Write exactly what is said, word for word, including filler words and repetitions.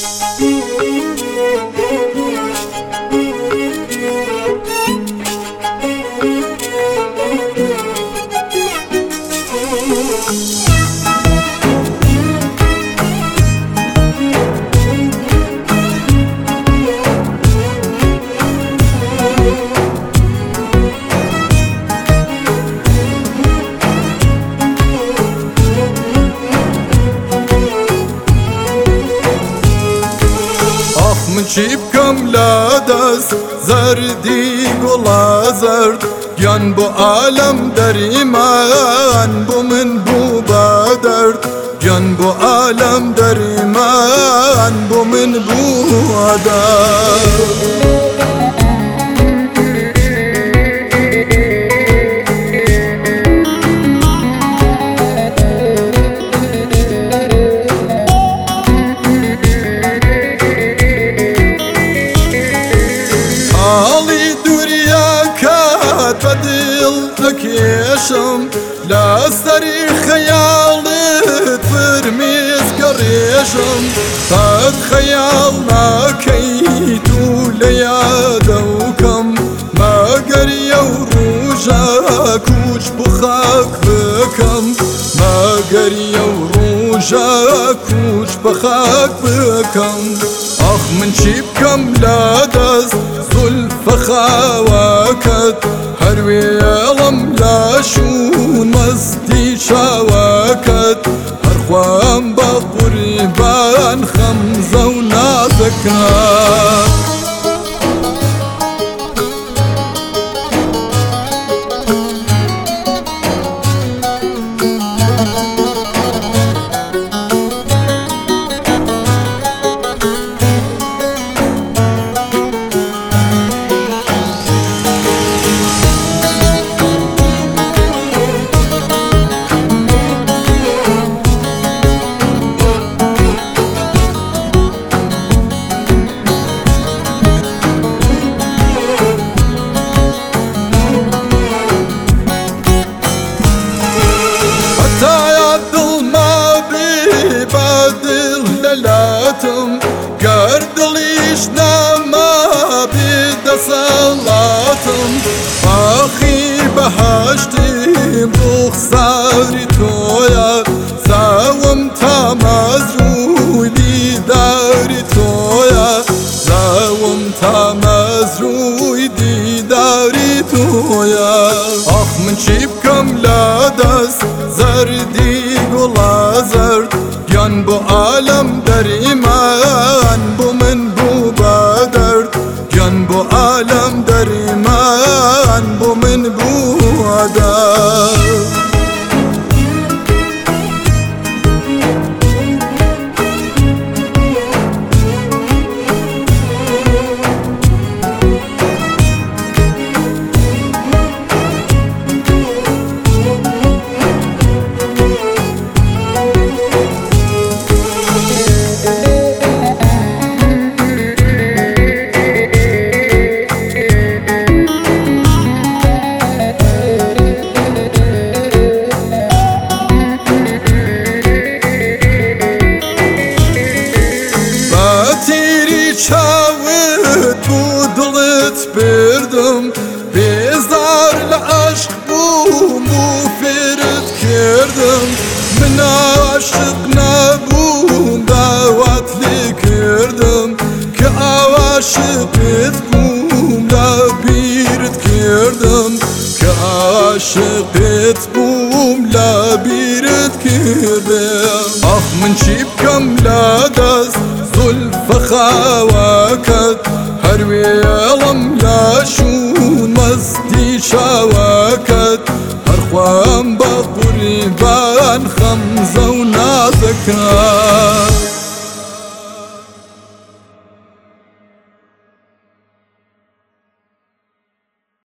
من چی بکم لادست زردی گلا زرد گیان بو عالم در ایمان بو من بو بدرد گیان بو عالم در ایمان بو من بو بدرد بدل نكيشم لا سري خيالت برميز قريشم قد خيالنا كيتو ليادوكم ما قريا وروجا كوش بخاك بكم ما قريا وروجا كوش بخاك بكم اخ من شيبكم لا دز زلف خواكت هروي يلم لا شون مزدي شواكت هرخوان بقربان خمزة ونازكات لاتم قردليش نما بيد صلاتم اخي بهشتي بخساري تويا زاوم تمازروي داري تويا زاوم تمازروي داري تويا اخ من شيبكم لا دست زردي قلا زرد گیان بو عالم در ایمان بو من بو بدرد گیان بو عالم در ایمان بو من بو بدرد چاوت بودلت بردم بیزار لعشق بوم بو فرد کردم من عاشق نبوم دعوت لی کردم که عاشقت بوم لبیرت کردم که عاشقت بوم لبیرت کردم آخ من چی بکم لا دست زلف خواكت هروي يلم لا شون مزدي شواكت هرخوان بقربان خمزة ونازكات